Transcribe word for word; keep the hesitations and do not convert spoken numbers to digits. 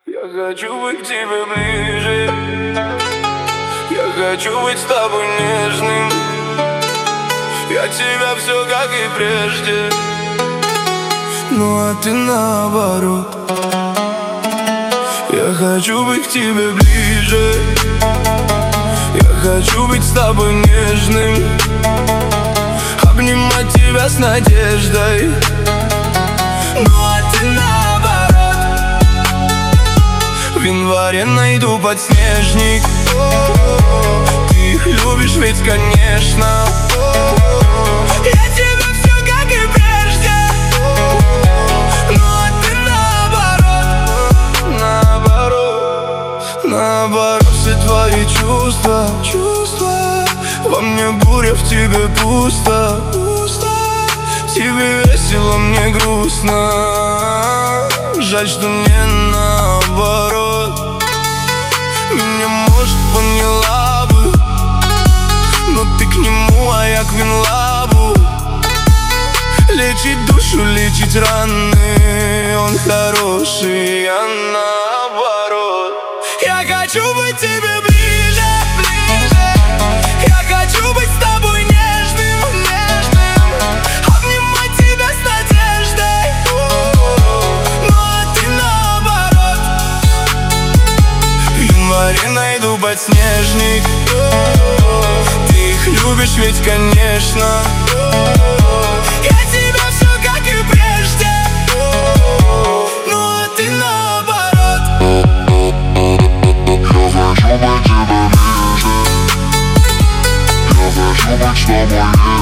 Я хочу быть к тебе ближе. Я хочу быть с тобой нежным. Я тебя все как и прежде. Ну а ты наоборот. Я хочу быть к тебе ближе. Я хочу быть с тобой нежным. Обнимать тебя с надеждой. Ну а ты наоборот. В январе найду подснежник. Ты их любишь ведь, конечно. Я тебя все как и прежде. Ну а ты наоборот. Наоборот. Наоборот, все твои чувства, чувства. Во мне буря, в тебе пусто, пусто. Тебе весело, мне грустно. Жаль, что мне наоборот. Меня, может, поняла бы, но ты к нему, а я к Винлабу. Лечить душу, лечить раны. Он хороший, я наоборот. Я хочу быть тебе ближе, ближе. Я хочу быть с тобой нежным, нежным. Обнимать тебя с надеждой. Ну а ты наоборот. В январе найду подснежник. Ты их любишь ведь, конечно. Я тебя все как и прежде. Ну а ты наоборот. Я хочу быть тебе ближе. Я хочу быть с тобой нежным.